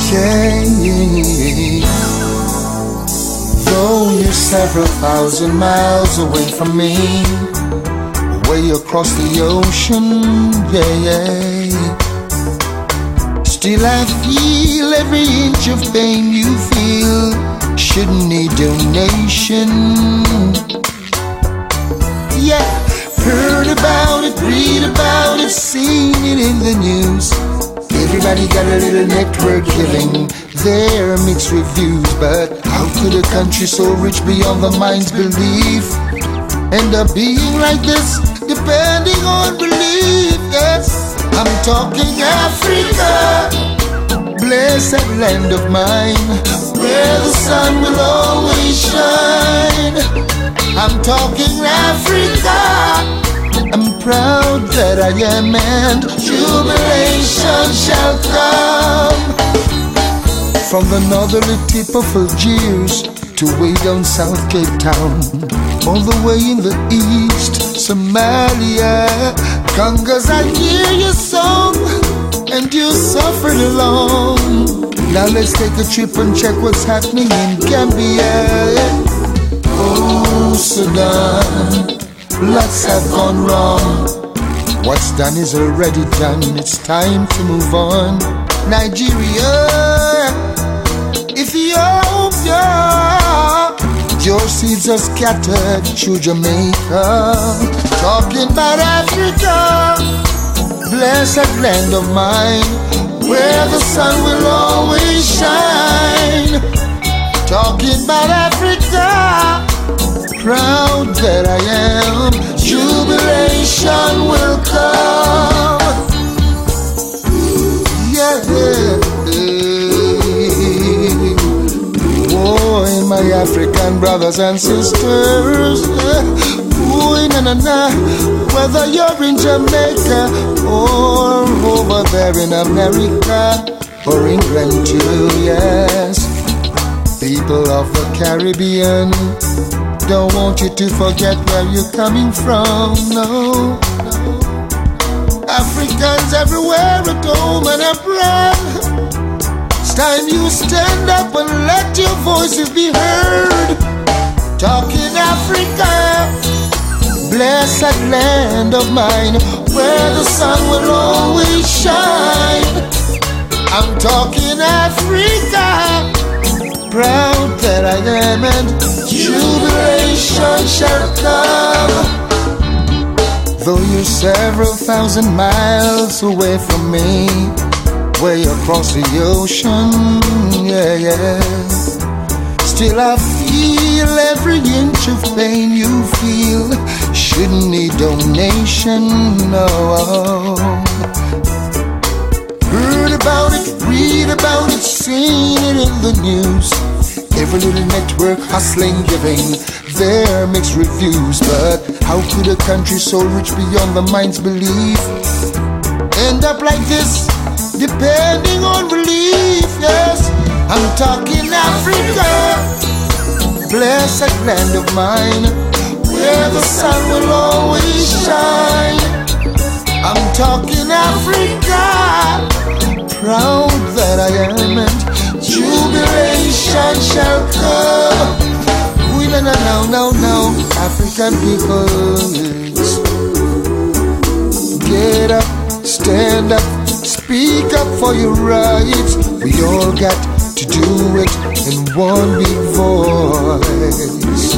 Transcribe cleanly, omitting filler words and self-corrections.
Yeah. Though you're several thousand miles away from me, way across the ocean, yeah. Still I feel every inch of pain you feel. Shouldn't need donation. Yeah, heard about it, read about it, seen it in the news. Everybody got a little network giving their mixed reviews. But how could a country so rich beyond the mind's belief end up being like this, depending on belief? Yes, I'm talking Africa, blessed land of mine, where the sun will always shine. I'm talking Africa, I'm proud that I am, and jubilation shall come. From the northerly tip of Algiers to way down South Cape Town, all the way in the east, Somalia, Congas, I hear your song, and you suffered along. Now let's take a trip and check what's happening in Gambia. Oh, Sudan, lots have gone wrong. What's done is already done, it's time to move on. Nigeria, Ethiopia, your seeds are scattered through Jamaica. Talking about Africa, blessed land of mine, where the sun will always shine. Talking about Africa, proud that I am, jubilation will come. Yeah. Boy, my African brothers and sisters, boy, na. Whether you're in Jamaica or over there in America or England too, yes. People of the Caribbean, don't want you to forget where you're coming from, no. Africans everywhere at home and abroad, it's time you stand up and let your voices be heard. Talking Africa, blessed land of mine, where the sun will always shine. I'm talking Africa, proud that I am, and jubilation shall come. Though you're several thousand miles away from me, way across the ocean, yeah. Still I feel every inch of pain you feel. Shouldn't need donation, no. Heard about it, read about it, seen it in the news. Every little network hustling, giving their mixed reviews. But how could a country so rich beyond the mind's belief end up like this, depending on relief? Yes, I'm talking Africa, blessed land of mine, where the sun will always shine. I'm talking Africa, proud that I am, and jubilation shall come. We no, African people, get up, stand up, speak up for your rights. We all got to do it in one big voice.